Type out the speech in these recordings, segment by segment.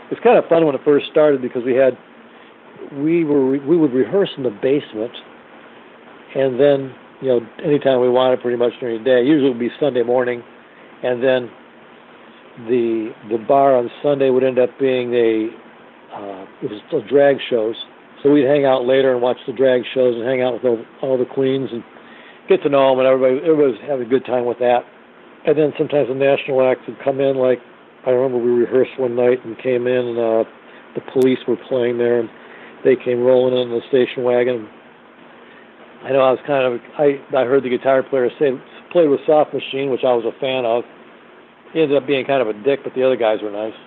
It's kind of fun when it first started because we would rehearse in the basement, and then anytime we wanted, pretty much during the day. Usually it would be Sunday morning, and then the bar on Sunday would end up being it was drag shows. So we'd hang out later and watch the drag shows and hang out with all the queens and get to know them, and everybody was having a good time with that. And then sometimes the national acts would come in. Like I remember we rehearsed one night and came in, and the Police were playing there, and they came rolling in the station wagon. I know I heard the guitar player play with Soft Machine, which I was a fan of. He ended up being kind of a dick, but the other guys were nice.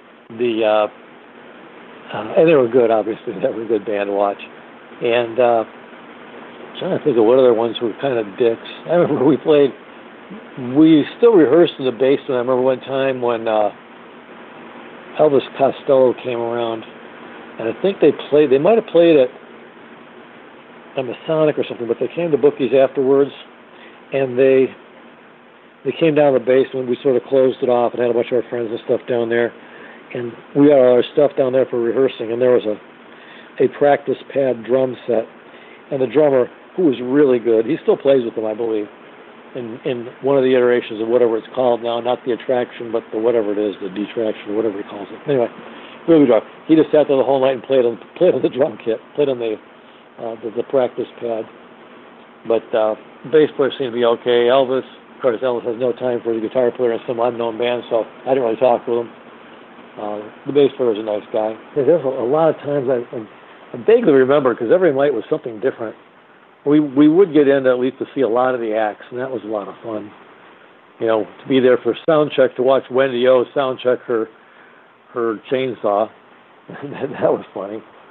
And they were good, obviously. They were a good band to watch. And I'm trying to think of what other ones were kind of dicks. I remember we still rehearsed in the basement. I remember one time when Elvis Costello came around, and I think they might have played at Masonic or something, but they came to Bookies afterwards, and they came down to the basement. We sort of closed it off and had a bunch of our friends and stuff down there. And we got all our stuff down there for rehearsing, and there was a practice pad drum set. And the drummer, who was really good, he still plays with them, I believe, in one of the iterations of whatever it's called now, not the attraction, but the whatever it is, the detraction, or whatever he calls it. Anyway, really good. He just sat there the whole night and played on the drum kit, played on the practice pad. But the bass player seemed to be okay. Elvis has no time for the guitar player in some unknown band, so I didn't really talk with him. The bass player was a nice guy. There's a lot of times I vaguely remember, because every night was something different. We would get in at least to see a lot of the acts, and that was a lot of fun. To be there for sound check, to watch Wendy O sound check her chainsaw. That was funny.